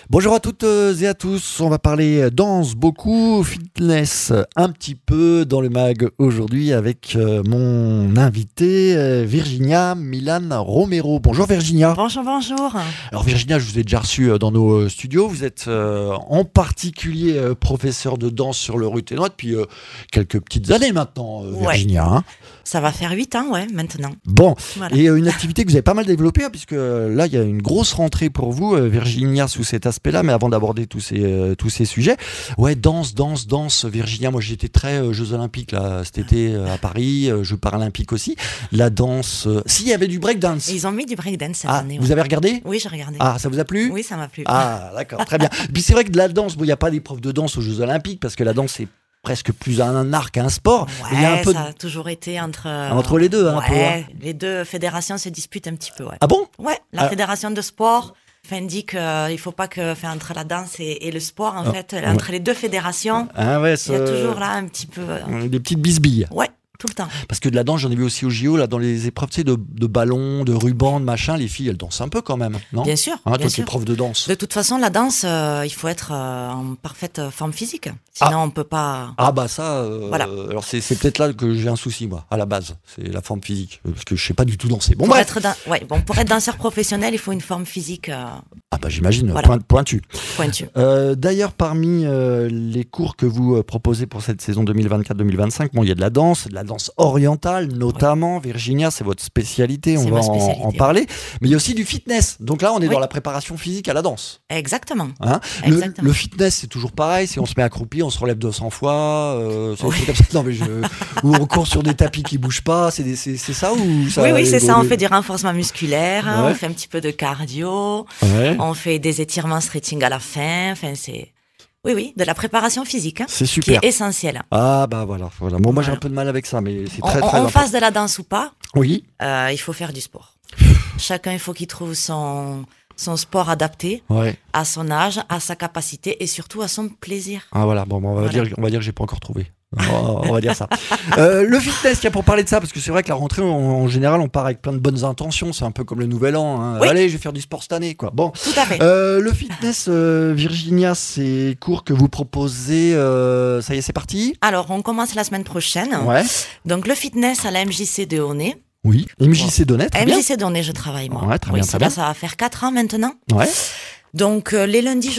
Bonjour à toutes et à tous, on va parler danse beaucoup, fitness un petit peu dans le mag aujourd'hui avec mon invité Virginia Milan Romero. Bonjour Virginia. Bonjour. Alors Virginia, je vous ai déjà reçu dans nos studios, vous êtes en particulier professeur de danse sur le rue Ténois depuis quelques petites années maintenant Virginia. Ouais. Ça va faire 8 ans maintenant. Bon, voilà. Et une activité que vous avez pas mal développée puisque là il y a une grosse rentrée pour vous Virginia sous cet aspect-là, mais avant d'aborder tous ces sujets, ouais, danse, Virginia, moi j'étais très Jeux Olympiques là, cet été à Paris, Jeux Paralympiques aussi, la danse, s'il y avait du breakdance. Ils ont mis du breakdance cette année. Vous avez regardé ? Oui, j'ai regardé. Ah, ça vous a plu ? Oui, ça m'a plu. Ah, d'accord, très bien. Puis c'est vrai que de la danse, il n'y a pas d'épreuve de danse aux Jeux Olympiques parce que la danse c'est presque plus un art qu'un sport. Ouais, il y a un peu ça a toujours été entre les deux. Ouais, un peu, hein. Les deux fédérations se disputent un petit peu. Ouais. Ah bon ? Ouais, la fédération de sport dit qu'il ne faut pas que entre la danse et le sport, entre les deux fédérations, il y a toujours là un petit peu... des petites bisbilles. Ouais. Tout le temps. Parce que de la danse, j'en ai vu aussi au JO, là, dans les épreuves de ballons, de rubans, de machin, les filles, elles dansent un peu quand même, non ? Bien sûr. Toi, bien tu es prof de danse. De toute façon, la danse, il faut être en parfaite forme physique. Sinon, on ne peut pas... Ah bah ça, voilà. Alors c'est peut-être là que j'ai un souci, moi, à la base. C'est la forme physique. Parce que je ne sais pas du tout danser. Bon, pour bref. Pour être danseur professionnel, il faut une forme physique... Ah bah j'imagine, voilà. pointue. D'ailleurs, parmi les cours que vous proposez pour cette saison 2024-2025, il y a de la danse orientale notamment. Oui. Virginia, c'est votre spécialité, on va en parler. Mais il y a aussi du fitness. Donc là, on est dans la préparation physique à la danse. Exactement. Hein ? Le fitness, c'est toujours pareil. Si on se met accroupi, on se relève 200 fois. Comme ça. Non, mais ou on court sur des tapis qui ne bougent pas. C'est ça ou ça ? Oui, c'est ça. On fait du renforcement musculaire. On fait un petit peu de cardio. Ouais. On fait des étirements stretching à la fin. C'est... Oui, de la préparation physique. C'est super. Qui est essentielle. Ah, bah voilà. Bon, moi, j'ai un peu de mal avec ça, mais c'est très important. On fasse de la danse ou pas, oui. Il faut faire du sport. Chacun, il faut qu'il trouve son sport adapté à son âge, à sa capacité et surtout à son plaisir. Ah, voilà. Bon, on va dire que j'ai pas encore trouvé. On va dire ça. Le fitness, pour parler de ça, parce que c'est vrai que la rentrée, en général, on part avec plein de bonnes intentions. C'est un peu comme le nouvel an. Hein. Oui. Allez, je vais faire du sport cette année, quoi. Bon. Tout à fait. Le fitness, Virginia, ces cours que vous proposez, ça y est, c'est parti ? Alors, on commence la semaine prochaine. Ouais. Donc, le fitness à la MJC de Honnay. Oui, MJC d'Honnay, très bien. MJC d'Honnay, je travaille, moi. Ouais, très bien. Ça va faire 4 ans maintenant. Ouais. Donc, les lundis,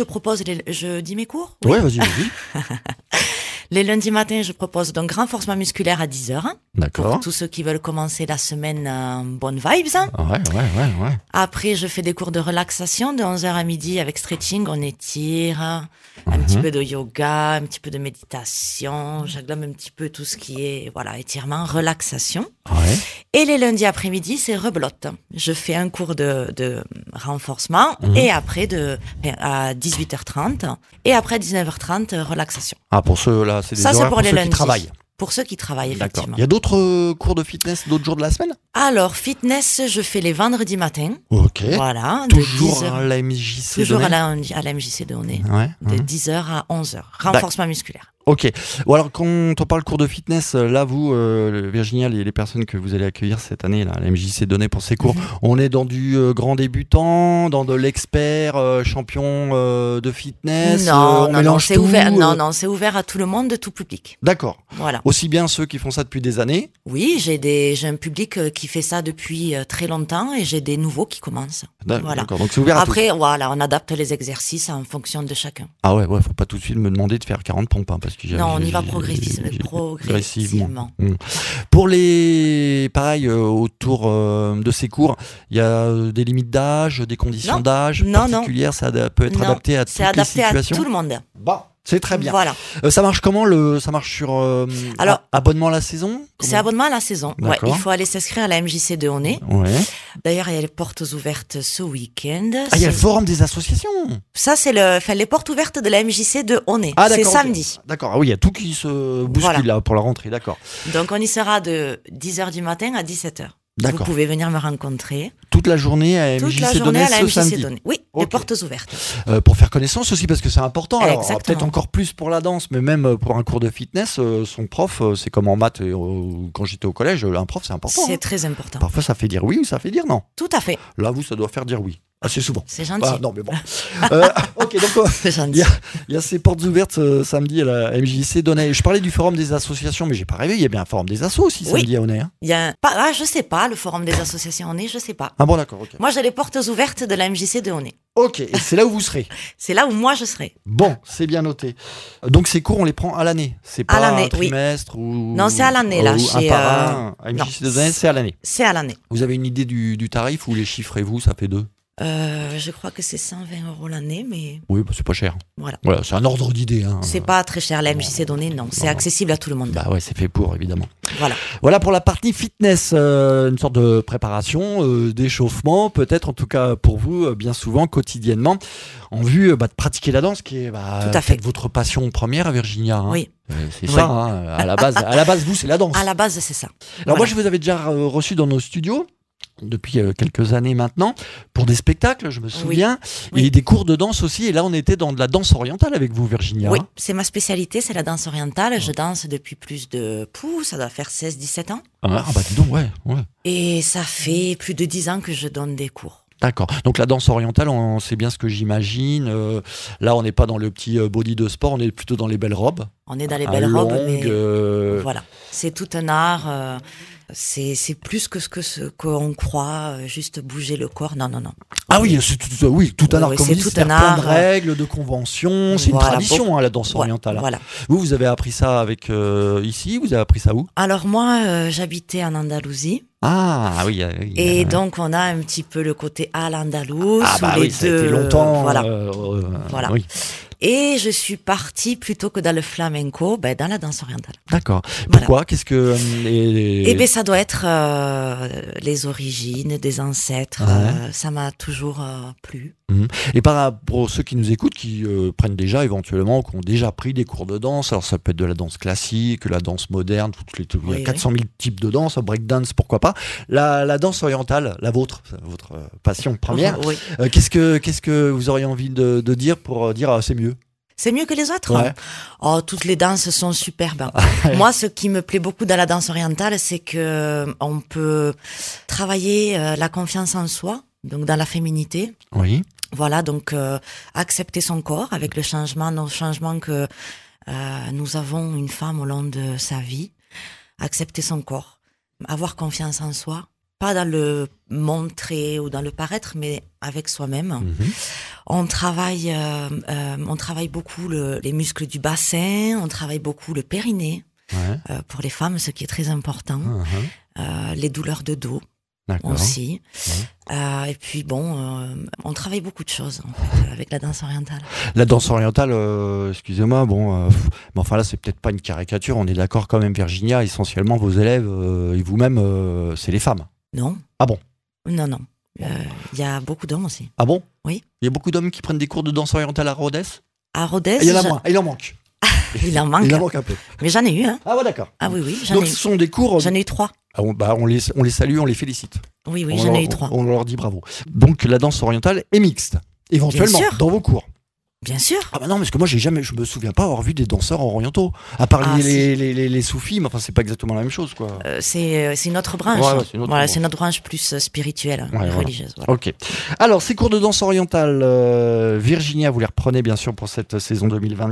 je dis mes cours ? Oui, vas-y. Les lundis matins, je propose donc renforcement musculaire à 10h. D'accord. Pour tous ceux qui veulent commencer la semaine en bonne vibes. Ouais. Après, je fais des cours de relaxation de 11h à midi avec stretching. On étire, un petit peu de yoga, un petit peu de méditation. J'agglome un petit peu tout ce qui est étirement, relaxation. Ouais. Et les lundis après-midi, c'est reblotte. Je fais un cours de renforcement et après à 18h30 et après 19h30, relaxation. Ah, pour ceux-là, c'est des horaires pour ceux qui travaillent. Pour ceux qui travaillent, effectivement. D'accord. Il y a d'autres cours de fitness d'autres jours de la semaine ? Alors, fitness, je fais les vendredis matins. Ok. Voilà. Toujours à la MJC Toujours à la MJC de Honnay. Ouais. De 10h à 11h. Renforcement musculaire. Ok. Bon, alors, quand on parle cours de fitness, là, vous, Virginia, les personnes que vous allez accueillir cette année, là, à la MJC de Honnay pour ces cours, on est dans du grand débutant, dans de l'expert, champion de fitness. Non, c'est ouvert. Non, c'est ouvert à tout le monde, de tout public. D'accord. Voilà. Aussi bien ceux qui font ça depuis des années. Oui, j'ai un public qui fait ça depuis très longtemps et j'ai des nouveaux qui commencent. D'accord. Donc c'est ouvert à tous. Après, on adapte les exercices en fonction de chacun. Ah ouais, faut pas tout de suite me demander de faire 40 pompes, parce que non, on y va progressivement. Pour les, pareil, autour de ces cours, il y a des limites d'âge, des conditions d'âge particulières, ça peut être adapté à toutes les situations. C'est adapté à tout le monde. Bon. C'est très bien. Voilà. Ça marche comment ça marche sur abonnement à la saison ? C'est abonnement à la saison. Ouais, il faut aller s'inscrire à la MJC de Honnay. Ouais. D'ailleurs, il y a les portes ouvertes ce week-end. Ah, il y a le forum des associations. Ça, c'est les portes ouvertes de la MJC de Honnay. C'est samedi. D'accord. Ah oui, il y a tout qui se bouscule là pour la rentrée. D'accord. Donc, on y sera de 10h du matin à 17h. D'accord. Vous pouvez venir me rencontrer. Toute la journée à MJC Donnay ce samedi. Oui, les portes ouvertes. Pour faire connaissance aussi, parce que c'est important. Alors, exactement. Peut-être encore plus pour la danse, mais même pour un cours de fitness, son prof, c'est comme en maths quand j'étais au collège, un prof, c'est important. C'est très important. Parfois, ça fait dire oui ou ça fait dire non. Tout à fait. Là, vous, ça doit faire dire oui. Assez souvent. C'est gentil. Ah, non, mais bon. Ok, donc C'est il gentil. y a ces portes ouvertes samedi à la MJC d'Aunay. Je parlais du forum des associations, mais j'ai pas rêvé. Il y a bien un forum des assos aussi Oui. samedi à Aunay. Hein. Il y a je sais pas, le forum des associations Aunay, je sais pas. Ah bon, d'accord. Ok. Moi, j'ai les portes ouvertes de la MJC de Aunay. Ok, et c'est là où vous serez. C'est là où moi je serai. Bon, c'est bien noté. Donc ces cours, on les prend à l'année. C'est pas À l'année, un trimestre ou Non, c'est à l'année, là, ou un chez, par un. À non. MJC d'Aunay, c'est à l'année. C'est à l'année. Vous avez une idée du tarif ou les chiffrez-vous? Ça fait 2? Je crois que c'est 120 € l'année, mais Oui, bah, c'est pas cher. voilà. Voilà, c'est un ordre d'idée. Hein. C'est pas très cher. La MJC d'Aunay, non. C'est accessible à tout le monde. Bah ouais, c'est fait pour, évidemment. Voilà. Voilà pour la partie fitness, une sorte de préparation, d'échauffement, peut-être en tout cas pour vous, bien souvent, quotidiennement, en vue de pratiquer la danse, qui est Tout à fait. peut-être votre passion première, Virginia. Hein. Oui. C'est Oui. ça, hein. À la base, vous, c'est la danse. À la base, c'est ça. Alors moi, Voilà. je vous avais déjà reçu dans nos studios depuis quelques années maintenant, pour des spectacles, je me souviens, Oui. et des cours de danse aussi. Et là, on était dans de la danse orientale avec vous, Virginia. Oui, c'est ma spécialité, c'est la danse orientale. Je danse depuis plus de... ça doit faire 16-17 ans. Ah bah dis donc, ouais. Et ça fait plus de 10 ans que je donne des cours. D'accord. Donc la danse orientale, c'est bien ce que j'imagine. Là, on n'est pas dans le petit body de sport, on est plutôt dans les belles robes. On est dans les belles robes, mais longues, voilà. C'est tout un art. C'est plus que ce qu'on croit, juste bouger le corps. Non. Ah oui, c'est tout un art, Oui, comme c'est vous dites, tout c'est un plein de art, règles, de conventions. C'est une voilà, tradition, hein, la danse orientale. Voilà. Vous avez appris ça avec ici, vous avez appris ça où? Alors moi, j'habitais en Andalousie. Ah oui. Et donc, on a un petit peu le côté à l'andalous. Ah bah où les oui, ça a deux, été longtemps. Voilà. Voilà. Oui. Et je suis partie plutôt que dans le flamenco, dans la danse orientale. D'accord. Voilà. Pourquoi? Qu'est-ce que Eh bien, ça doit être les origines des ancêtres. Ouais. Ça m'a toujours plu. Et pour ceux qui nous écoutent, qui prennent déjà éventuellement, qui ont déjà pris des cours de danse, alors ça peut être de la danse classique, la danse moderne, il y a 400 000 types de danse, breakdance, pourquoi pas. La danse orientale, la vôtre, votre passion première, Oui. qu'est-ce que vous auriez envie de dire pour dire c'est mieux? C'est mieux que les autres. Ouais. Oh, toutes les danses sont superbes. Moi, ce qui me plaît beaucoup dans la danse orientale, c'est que on peut travailler la confiance en soi, donc dans la féminité. Oui. Voilà, donc accepter son corps avec nos changements que nous avons une femme au long de sa vie. Accepter son corps, avoir confiance en soi, pas dans le montrer ou dans le paraître, mais avec soi-même. On travaille beaucoup les muscles du bassin, on travaille beaucoup le périnée, pour les femmes, ce qui est très important. Les douleurs de dos. D'accord. Aussi. Et puis on travaille beaucoup de choses en fait, avec la danse orientale. La danse orientale, excusez-moi, mais enfin là c'est peut-être pas une caricature, on est d'accord quand même, Virginia, essentiellement vos élèves et vous-même, c'est les femmes. Non. Ah bon? Non. Il y a beaucoup d'hommes aussi. Ah bon? Oui. Il y a beaucoup d'hommes qui prennent des cours de danse orientale à Rodez? À Rodez, Il y en a moins, il en manque. Il en manque. Il en manque un peu. Mais j'en ai eu, hein. Ah ouais, d'accord. Ah oui, Donc ce sont des cours... J'en ai eu 3. on les salue, on les félicite. Oui, j'en ai eu 3. On leur dit bravo. Donc la danse orientale est mixte, éventuellement, Bien sûr. dans vos cours. Bien sûr. Ah bah non, parce que moi je me souviens pas avoir vu des danseurs orientaux, à part les soufis, mais enfin c'est pas exactement la même chose quoi. C'est une autre branche. Ouais, c'est une autre branche. C'est notre branche plus spirituelle, religieuse. Voilà. Ok. Alors ces cours de danse orientale, Virginia, vous les reprenez bien sûr pour cette saison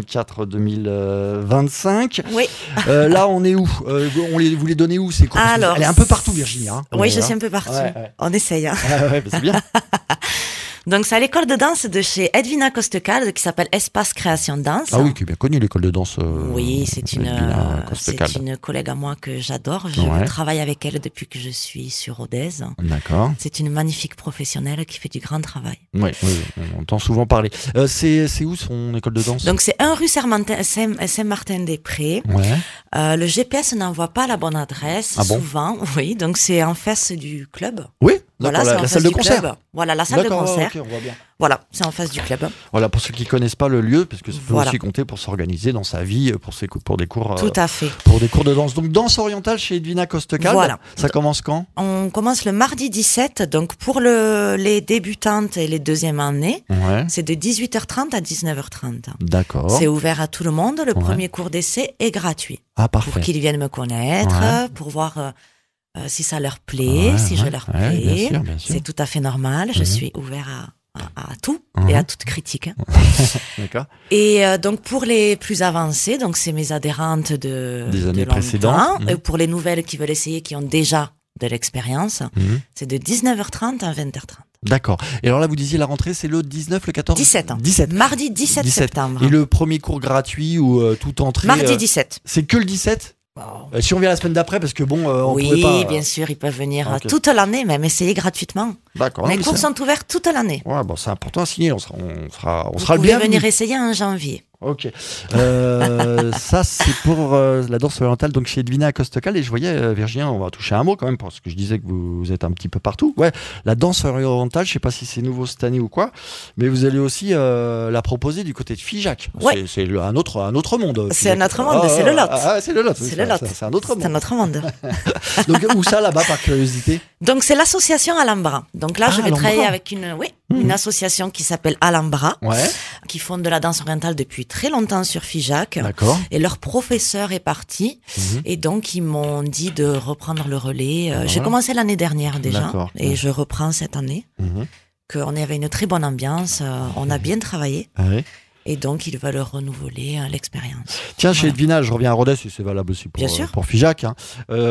2024-2025. Oui. Là on est où? Vous les donnez où ces cours? Alors, elle est un peu partout, Virginia. Hein. Oui, je suis un peu partout. Ouais. On essaye. Hein. Ouais, c'est bien. Donc, c'est à l'école de danse de chez Edwina Costecalde qui s'appelle Espace Création Danse. Ah oui, qui est bien connue, l'école de danse. Oui, c'est une collègue à moi que j'adore. Je travaille avec elle depuis que je suis sur Rodez. D'accord. C'est une magnifique professionnelle qui fait du grand travail. Oui, on entend souvent parler. C'est où son école de danse? Donc, c'est 1 rue Saint-Martin-des-Prés. Ouais. Le GPS n'envoie pas la bonne adresse, souvent. Oui, donc c'est en face du club. Oui. Voilà, la salle de concert. Club. Voilà, la salle de concert. Ok, on voit bien. Voilà, c'est en face du club. Voilà, pour ceux qui connaissent pas le lieu, parce que ça peut aussi compter pour s'organiser dans sa vie, pour des cours. Tout à fait. Pour des cours de danse. Donc, danse orientale chez Edwina Costecalde. Voilà. Ça commence quand? On commence le mardi 17, donc pour les débutantes et les deuxièmes années, c'est de 18h30 à 19h30. D'accord. C'est ouvert à tout le monde. Le premier cours d'essai est gratuit. Ah, parfait. Pour qu'ils viennent me connaître, pour voir si ça leur plaît, si je leur plais. Bien sûr. C'est tout à fait normal. Je suis ouvert à tout et à toute critique. Hein. D'accord. Et donc pour les plus avancés, donc c'est mes adhérentes des années de longtemps, précédentes. et pour les nouvelles qui veulent essayer, qui ont déjà de l'expérience, c'est de 19h30 à 20h30. D'accord. Et alors là, vous disiez la rentrée, c'est le 19, le 14 17 ans. 17. Mardi 17 septembre. Et le premier cours gratuit ou tout entrée Mardi 17. C'est que le 17 ? Si on vient la semaine d'après, parce que bon, on pouvait pas... Oui, bien sûr, ils peuvent venir Okay. toute l'année, même essayer gratuitement. D'accord. Les cours sont ouverts toute l'année. Ouais, bon, c'est important à signer. On sera Vous le pouvez bienvenu. venir essayer en janvier. Ok. Ça, c'est pour la danse orientale, donc chez Edwina à Costocal. Et je voyais, Virginia, on va toucher un mot quand même, parce que je disais que vous êtes un petit peu partout. Ouais, la danse orientale, je sais pas si c'est nouveau cette année ou quoi, mais vous allez aussi la proposer du côté de Figeac. Ouais. C'est un autre monde. C'est un autre monde, c'est le Lot. C'est le Lot. C'est le Lot. C'est un autre C'est un monde. autre monde. Donc, où ça, là-bas, par curiosité? Donc, c'est l'association Alhambra. Donc là, je vais Alhambra. travailler avec une association qui s'appelle Alhambra, Ouais. qui font de la danse orientale depuis très longtemps sur Figeac. D'accord. Et leur professeur est parti. Et donc, ils m'ont dit de reprendre le relais. J'ai commencé l'année dernière déjà. D'accord. Et je reprends cette année. Mhm. Qu'on avait une très bonne ambiance. On a bien travaillé. Ah oui. Et donc, ils veulent renouveler l'expérience. Tiens, chez Edwina, je reviens à Rodez, et c'est valable aussi Bien sûr. pour Figeac. Hein.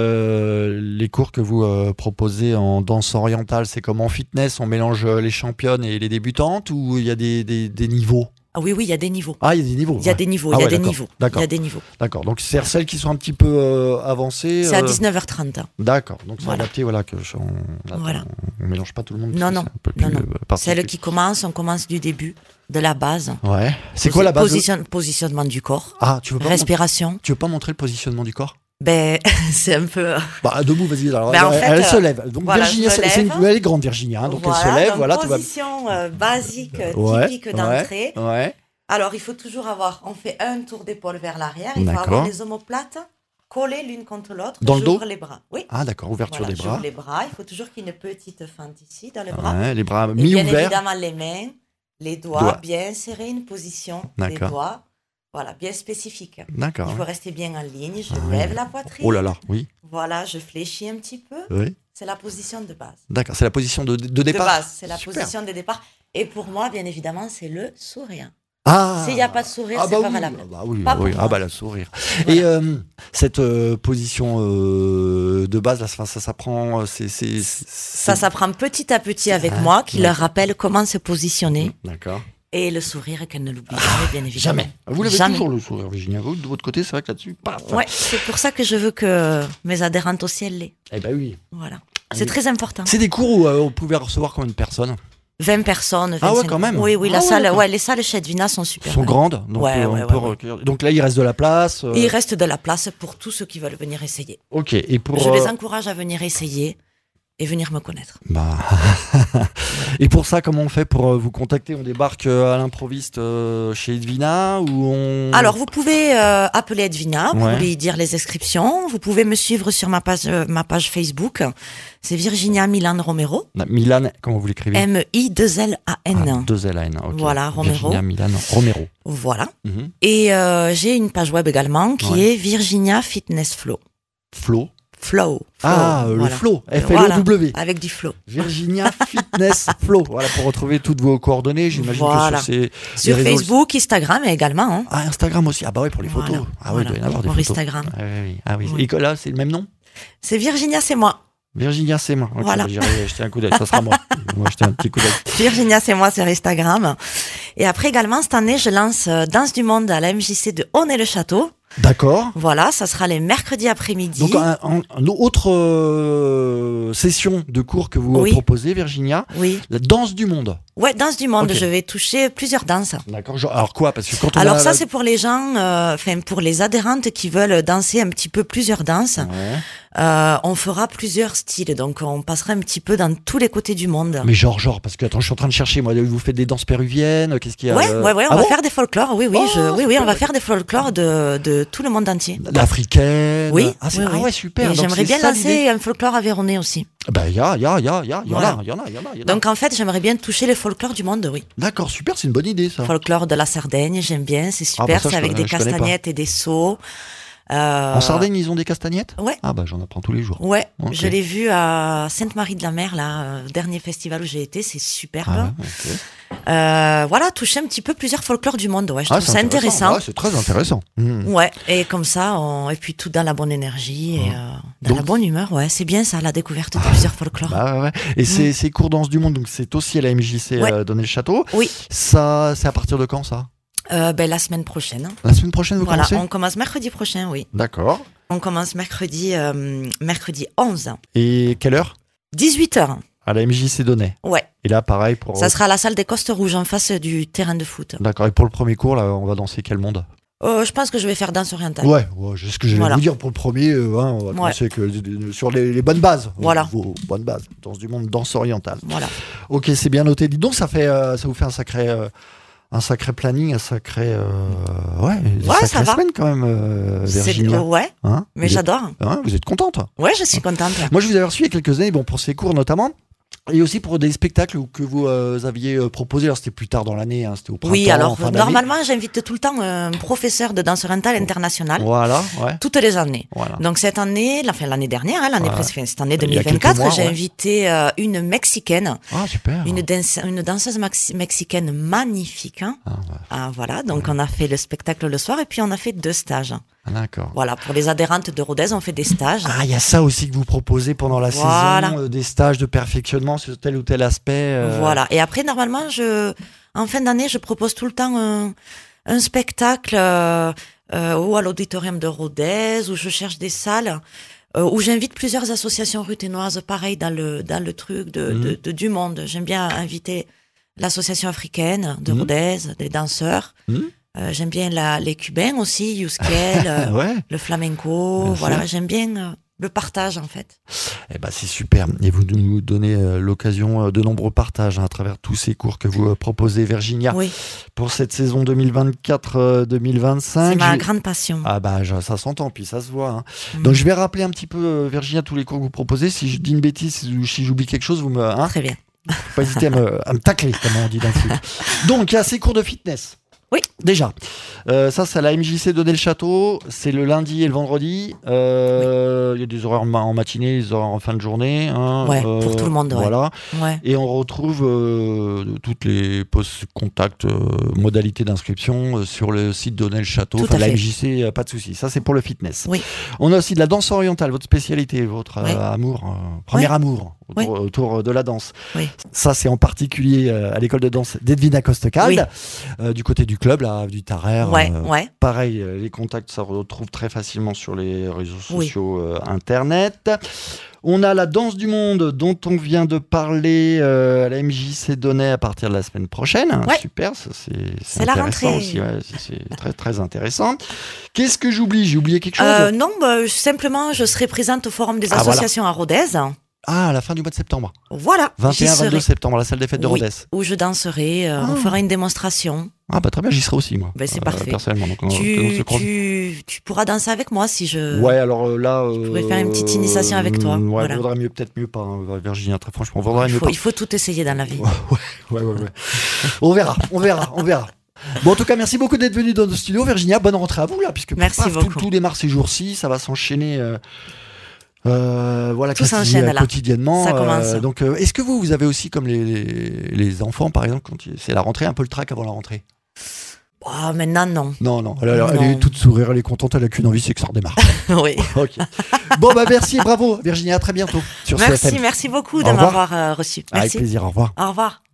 Les cours que vous proposez en danse orientale, c'est comme en fitness, on mélange les championnes et les débutantes, ou il y a des niveaux? Ah oui, il y a des niveaux. Ah, il y a des niveaux. Il y a des niveaux, Ah il y a ouais, des d'accord. niveaux. D'accord. Il y a des niveaux. D'accord. Donc, c'est celles qui sont un petit peu avancées. C'est à 19h30. D'accord. Donc, c'est Voilà. adapté, voilà, Voilà. on mélange pas tout le monde. Non, parce que non. c'est un peu plus, Non. particulier. Celle qui commence, on commence du début, de la base. Ouais. C'est quoi la base? Positionnement du corps. Ah, tu veux pas Respiration. tu veux pas montrer le positionnement du corps? Ben, c'est un peu. Bah, debout, vas-y. Alors, Ben, en fait, elle se lève. Donc, voilà, Virginia, je me lève. elle est grande, Virginia. Hein, donc, elle se lève. donc Voilà, tout va. position basique, Ouais, typique d'entrée. Ouais. Alors, il faut toujours on fait un tour d'épaule vers l'arrière. Il faut D'accord. avoir les omoplates collées l'une contre l'autre. Dans le dos? J'ouvre les bras. Oui. Ah, d'accord, ouverture Voilà, des bras. j'ouvre les bras. Il faut toujours qu'il y ait une petite fente ici, dans les bras. Ouais, les bras Et mis bien ouverts. évidemment, les mains, les doigts, Doigts. bien serrés, une position des D'accord. doigts. Voilà, bien spécifique. D'accord. Il faut rester bien en ligne. Je oui. lève la poitrine. Oh là là, oui. Voilà, je fléchis un petit peu. Oui. C'est la position de base. D'accord, c'est la position de départ. De base, c'est la Super. position de départ. Et pour moi, bien évidemment, c'est le sourire. Ah. S'il n'y a pas de sourire, c'est bah pas oui. valable. Ah bah oui, Pas pour oui. moi. Ah bah le sourire. Voilà. Et cette position de base, là, ça s'apprend. Ça s'apprend petit à petit avec moi, qui leur rappelle comment se positionner. D'accord. Et le sourire, qu'elle ne l'oublie jamais, bien évidemment. Jamais. Vous l'avez Jamais. toujours le sourire, Virginia. Vous, de votre côté, c'est vrai que là-dessus, paf. Ouais, c'est pour ça que je veux que mes adhérentes aussi, elles l'aient. Eh ben oui. Voilà. Ah C'est oui. très important. C'est des cours où on pouvait recevoir combien de personnes? 20 personnes, 25. Ah ouais, quand même. Oui, Ah la ouais, salle, d'accord. les salles chez Edwina sont super. Sont grandes, donc Ouais, on ouais, peut ouais, ouais. recueillir. Donc là, il reste de la place. Et il reste de la place pour tous ceux qui veulent venir essayer. Ok. Et pour. Je les encourage à venir essayer et venir me connaître. Bah. Et pour ça, comment on fait pour vous contacter? On débarque à l'improviste chez Edwina ou on... Alors, vous pouvez appeler Edwina, vous Ouais. lui dire les inscriptions. Vous pouvez me suivre sur ma page Facebook. C'est Virginia Milan Romero. Milan, comment vous l'écrivez? M-I-2-L-A-N. 2 L-A-N. ok. Voilà, Romero. Virginia Milan Romero. Voilà. Mhm. Et j'ai une page web également qui Ouais. est Virginia Fitness Flow. Flo. Flow. Ah, le voilà. flow. F-L-O-W. Avec du flow. Virginia Fitness Flow. Voilà, pour retrouver toutes vos coordonnées, j'imagine Voilà. que sur ces Sur les réseaux- Facebook, Instagram également. Hein. Ah, Instagram aussi. Ah bah oui, pour les Voilà. photos. Ah oui, Voilà. il doit y en avoir des Pour photos. Instagram. Ah oui. Ah oui. Oui. Et là, c'est le même nom? C'est Virginia, c'est moi. Virginia, c'est moi. Ok, Voilà. bah, j'irai jeter un coup d'œil. Ça sera moi. Moi, jeter un petit coup d'œil. Virginia, c'est moi sur Instagram. Et après également, cette année, je lance Danse du Monde à la MJC de Honnay-le-Château. D'accord. Voilà, ça sera les mercredis après-midi. Donc, une autre session de cours que vous Oui. proposez, Virginia, Oui. la danse du monde. Ouais, Danse du Monde. Ok. je vais toucher plusieurs danses. D'accord. Alors quoi? Parce que quand on Alors a ça, c'est pour les gens, pour les adhérentes qui veulent danser un petit peu plusieurs danses. Ouais. On fera plusieurs styles, donc on passera un petit peu dans tous les côtés du monde. Mais genre, parce que attends, je suis en train de chercher. Moi, vous faites des danses péruviennes. Qu'est-ce qu'il y a? Ouais, on Ah va bon? faire des folklores. Oui, Oh, on super. va faire des folklores de tout le monde entier. L'africaine. Oui. Ah, oui, oui. ouais, super. Et Donc, j'aimerais c'est bien ça, lancer l'idée. un folklore aveyronais aussi. Ben, il y en a. Voilà. Donc, Donc en fait, j'aimerais bien toucher les folklores du monde, oui. d'accord, super, c'est une bonne idée, ça. Folklore de la Sardaigne, j'aime bien, c'est Ah, super, bah ça, c'est avec des je connais pas. castagnettes et des seaux. En Sardaigne, ils ont des castagnettes ? Ouais. Ah bah j'en apprends tous les jours. Ouais, Ok. je l'ai vu à Sainte-Marie-de-la-Mer, là, dernier festival où j'ai été, c'est superbe. Ah ouais, ok. Voilà, toucher un petit peu plusieurs folklores du monde, ouais, je trouve c'est ça intéressant. Ouais, c'est très intéressant. Ouais, et comme ça, et puis tout dans la bonne énergie et dans la bonne humeur, ouais, c'est bien ça, la découverte de plusieurs folklores. Bah ouais. Et ces cours danse du monde, donc c'est aussi à la MJC Donnay-le-Château. Oui. Ça, c'est à partir de quand ça ? La semaine prochaine. La semaine prochaine, vous commencez ? On commence mercredi prochain, oui. D'accord. On commence mercredi 11. Et quelle heure ? 18h. À la MJC Donnay. Ouais. Et là, pareil pour. Ça sera à la salle des Costes Rouges en face du terrain de foot. D'accord. Et pour le premier cours, là, on va danser quel monde ? Je pense que je vais faire danse orientale. Ouais, c'est ce que j'allais vous dire pour le premier. On va commencer sur les bonnes bases. Voilà. Vos bonnes bases. Danse du monde, danse orientale. Voilà. Ok, c'est bien noté. Dis donc, ça vous fait un sacré planning, ça va. Semaine quand même, Virginia. Ouais, hein, mais j'adore. Vous êtes contente ? Ouais, je suis contente. Moi, je vous avais reçu il y a quelques années, pour ces cours notamment. Et aussi pour des spectacles que vous aviez proposés. Alors c'était plus tard dans l'année, c'était au printemps. Oui, alors fin normalement j'invite tout le temps un professeur de danse orientale international. Voilà, ouais. Toutes les années. Voilà. Donc cette année, l'année dernière, cette année 2024, j'ai invité une Mexicaine. Ah super. Une danseuse mexicaine magnifique. Hein. Voilà, donc on a fait le spectacle le soir et puis on a fait 2 stages. Ah, d'accord. Voilà, pour les adhérentes de Rodez, on fait des stages. Ah, il y a ça aussi que vous proposez pendant la saison, des stages de perfectionnement sur tel ou tel aspect. Voilà, et après, normalement, en fin d'année, je propose tout le temps un spectacle ou à l'auditorium de Rodez, où je cherche des salles, où j'invite plusieurs associations ruthénoises, pareil, dans le truc du monde. J'aime bien inviter l'association africaine de Rodez, des danseurs. J'aime bien les cubains aussi, Yuskel, le flamenco, voilà, j'aime bien le partage en fait. Eh ben c'est super, et vous nous donnez l'occasion de nombreux partages à travers tous ces cours que vous proposez, Virginia, pour cette saison 2024-2025. C'est ma grande passion. Ah bah ça s'entend, puis ça se voit. Hein. Donc je vais rappeler un petit peu, Virginia, tous les cours que vous proposez. Si je dis une bêtise ou si j'oublie quelque chose, vous me... Très bien. Faut pas hésiter à me tacler, comme on dit dans le foot. Donc il y a ces cours de fitness. Oui. Déjà, ça c'est à la MJC Donnay-le-Château, c'est le lundi et le vendredi. Il y a des horaires en matinée, des horaires en fin de journée. Hein, pour tout le monde. Voilà. Ouais. Et on retrouve toutes les post-contacts, modalités d'inscription sur le site Donnay-le-Château. Enfin, la MJC, pas de souci. Ça c'est pour le fitness. Oui. On a aussi de la danse orientale, votre spécialité, votre amour, premier amour autour de la danse. Oui. Ça c'est en particulier à l'école de danse d'Edwina Costecalde, du côté du club, là, du Tarrer. Pareil, les contacts, ça retrouve très facilement sur les réseaux sociaux, Internet. On a la danse du monde dont on vient de parler à la MJC Donnay à partir de la semaine prochaine. Super, ça c'est la intéressant rentrée aussi. C'est très très intéressant. Qu'est-ce que j'oublie ? J'ai oublié quelque chose ? Non, simplement je serai présente au forum des associations à Rodez. Ah, à la fin du mois de septembre. Voilà. 21-22 septembre, à la salle des fêtes de Rodez. Où je danserai, on fera une démonstration. Ah bah très bien, j'y serai aussi moi. C'est parfait. Personnellement. Donc, tu pourras danser avec moi si je... Ouais, alors là... je pourrais faire une petite initiation avec toi. Ouais, vaudrait peut-être mieux pas, Virginia, très franchement. Il faut tout essayer dans la vie. Ouais. On verra. Bon, en tout cas, merci beaucoup d'être venu dans nos studios, Virginia. Bonne rentrée à vous, là, puisque tout démarre ces jours-ci, ça va s'enchaîner... tout s'enchaîne là. Quotidiennement. Ça commence. Donc, est-ce que vous avez aussi, comme les enfants, par exemple, quand c'est la rentrée, un peu le trac avant la rentrée ? Maintenant, non. Non. Elle est toute sourire, elle est contente, elle a qu'une envie, c'est que ça redémarre. Oui. Ok. Bon, merci et bravo, Virginia, à très bientôt sur CFM. Merci beaucoup de m'avoir reçu. Merci. Avec plaisir, au revoir. Au revoir.